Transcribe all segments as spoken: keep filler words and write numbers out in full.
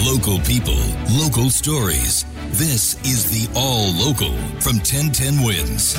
Local people, local stories. This is the All Local from ten ten Wins.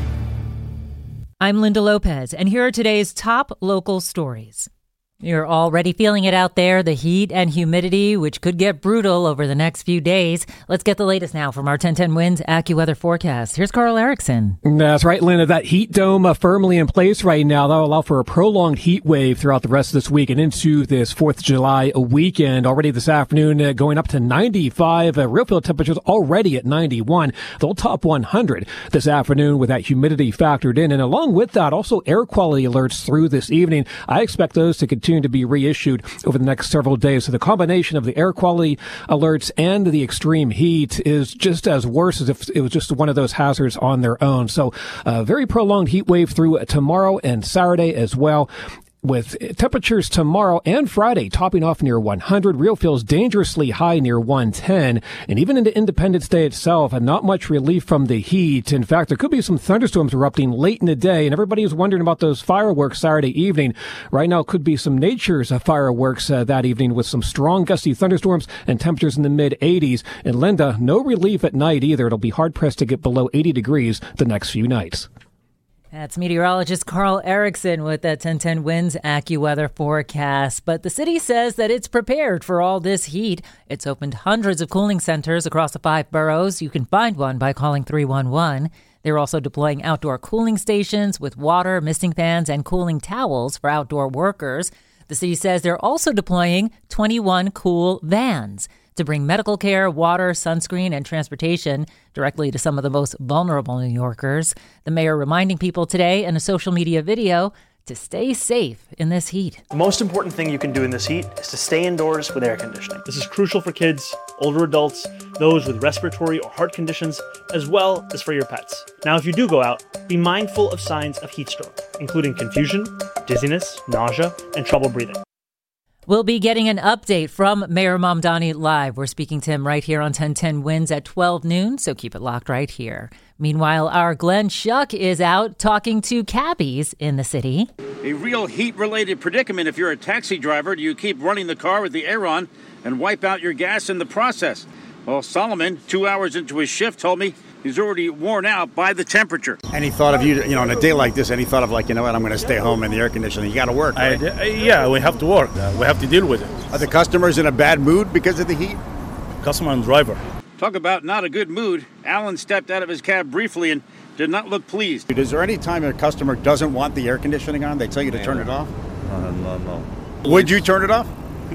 I'm Linda Lopez, and here are today's top local stories. You're already feeling it out there, the heat and humidity, which could get brutal over the next few days. Let's get the latest now from our ten ten Wins AccuWeather forecast. Here's Carl Erickson. That's right, Linda. That heat dome uh, firmly in place right now. That'll allow for a prolonged heat wave throughout the rest of this week and into this fourth of July weekend. Already this afternoon, uh, going up to ninety-five. Uh, real field temperatures already at ninety-one. They'll top one hundred this afternoon with that humidity factored in. And along with that, also air quality alerts through this evening. I expect those to continue to be reissued over the next several days. So the combination of the air quality alerts and the extreme heat is just as worse as if it was just one of those hazards on their own. So a very prolonged heat wave through tomorrow and Saturday as well, with temperatures tomorrow and Friday topping off near one hundred. Real feels dangerously high near one ten. And even into Independence Day itself, and not much relief from the heat. In fact, there could be some thunderstorms erupting late in the day, and everybody is wondering about those fireworks Saturday evening. Right now, could be some nature's uh, fireworks uh, that evening with some strong gusty thunderstorms and temperatures in the mid eighties. And Linda, no relief at night either. It'll be hard-pressed to get below eighty degrees the next few nights. That's meteorologist Carl Erickson with that ten ten Wins AccuWeather forecast. But the city says that it's prepared for all this heat. It's opened hundreds of cooling centers across the five boroughs. You can find one by calling three one one. They're also deploying outdoor cooling stations with water, misting fans, and cooling towels for outdoor workers. The city says they're also deploying twenty-one cool vans to bring medical care, water, sunscreen, and transportation directly to some of the most vulnerable New Yorkers. The mayor reminding people today in a social media video to stay safe in this heat. The most important thing you can do in this heat is to stay indoors with air conditioning. This is crucial for kids, older adults, those with respiratory or heart conditions, as well as for your pets. Now, if you do go out, be mindful of signs of heat stroke, including confusion, dizziness, nausea, and trouble breathing. We'll be getting an update from Mayor Mamdani live. We're speaking to him right here on ten ten Wins at twelve noon, so keep it locked right here. Meanwhile, our Glenn Schuck is out talking to cabbies in the city. A real heat-related predicament if you're a taxi driver. Do you keep running the car with the air on and wipe out your gas in the process? Well, Solomon, two hours into his shift, told me he's already worn out by the temperature. And he thought of you, you know, on a day like this, and he thought of like, you know what, I'm going to stay home in the air conditioning. You got to work, right? I, yeah, we have to work. Uh, we have to deal with it. Are the customers in a bad mood because of the heat? Customer and driver. Talk about not a good mood. Alan stepped out of his cab briefly and did not look pleased. Is there any time a customer doesn't want the air conditioning on, they tell you to turn it off? Uh, no, no. Would you turn it off?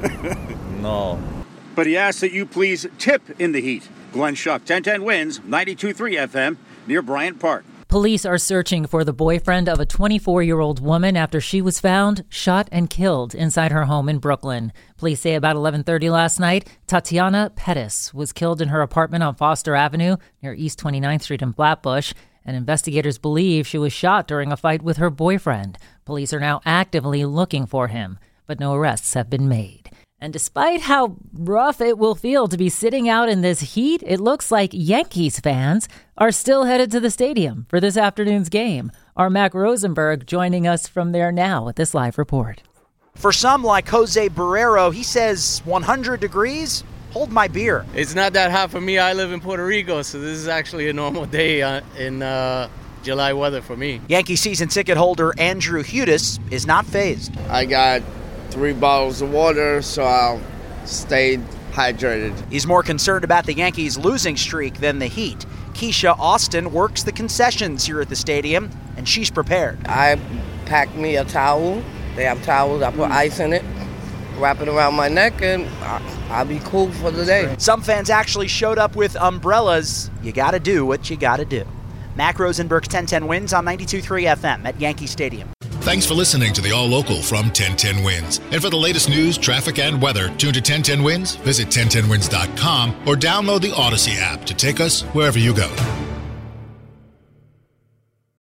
No. But he asked that you please tip in the heat. Glenn Schuck, ten ten Wins, ninety-two point three F M, near Bryant Park. Police are searching for the boyfriend of a twenty-four-year-old woman after she was found shot and killed inside her home in Brooklyn. Police say about eleven thirty last night, Tatiana Pettis was killed in her apartment on Foster Avenue near East twenty-ninth Street in Flatbush, and investigators believe she was shot during a fight with her boyfriend. Police are now actively looking for him, but no arrests have been made. And despite how rough it will feel to be sitting out in this heat, it looks like Yankees fans are still headed to the stadium for this afternoon's game. Our Mac Rosenberg joining us from there now with this live report. For some, like Jose Barrero, he says one hundred degrees, hold my beer. It's not that hot for me. I live in Puerto Rico, so this is actually a normal day uh, in uh, July weather for me. Yankee season ticket holder Andrew Hudis is not fazed. I got three bottles of water, so I'll stay hydrated. He's more concerned about the Yankees' losing streak than the heat. Keisha Austin works the concessions here at the stadium, and she's prepared. I packed me a towel. They have towels. I put ice in it, wrap it around my neck, and I'll be cool for the day. Some fans actually showed up with umbrellas. You gotta do what you gotta do. Mac Rosenberg's ten ten Wins on ninety-two point three F M at Yankee Stadium. Thanks for listening to the All Local from ten ten Wins. And for the latest news, traffic, and weather, tune to ten ten Wins, visit ten ten wins dot com, or download the Odyssey app to take us wherever you go.